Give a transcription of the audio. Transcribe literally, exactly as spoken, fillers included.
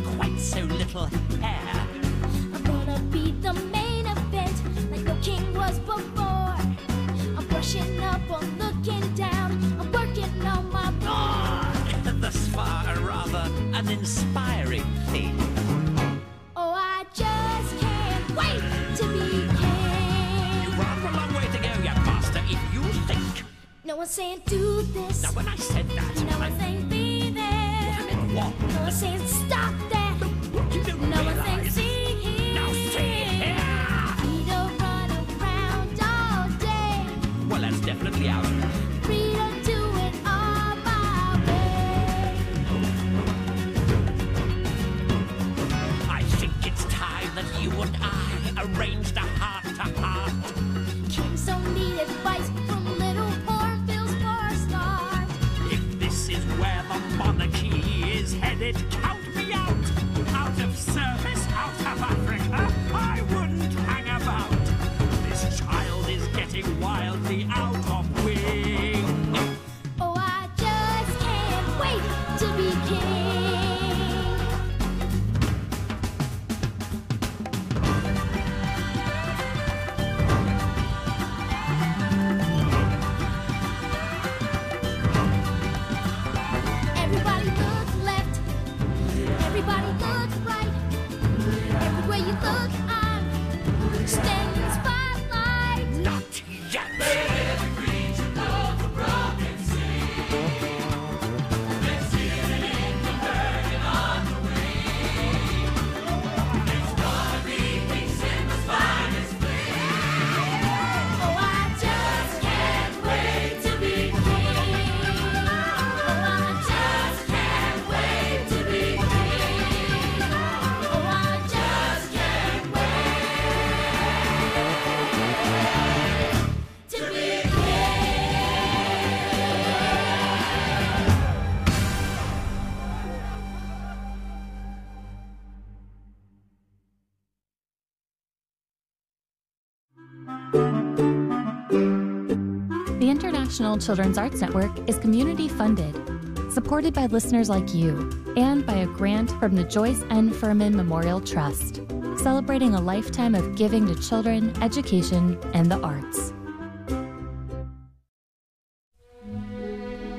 quite so little hair. I'm gonna be the main event, like no king was before. I'm brushing up on looking down, I'm working on my board. Thus far, a rather uninspiring thing. Oh, I just can't wait to be king. You've rather a long way to go, young master, if you think. No one's saying do this. Now, when I said that, No I one's saying be there. I meant what? No one's saying stop that. You don't No one's saying realize. see here. Now see here. Free to run around all day. Well, that's definitely out. Free to do it all my way. I think it's time that you and I arranged a heart-to-heart. Kings don't need advice from little hornbills for a start. If this is where the monarchy is headed, count me out. Out of service, out of Africa, I wouldn't hang about. This child is getting wildly out of wing. Oh, I just can't wait to be king. Everybody look left, everybody look right. Everywhere you look, I'm staying in the spotlight. Not yet. Oh, I just can't wait to be king. Oh, I just can't wait to be king. Oh, I just can't wait to be king. The International Children's Arts Network is community funded, supported by listeners like you, and by a grant from the Joyce N. Furman Memorial Trust, celebrating a lifetime of giving to children, education, and the arts.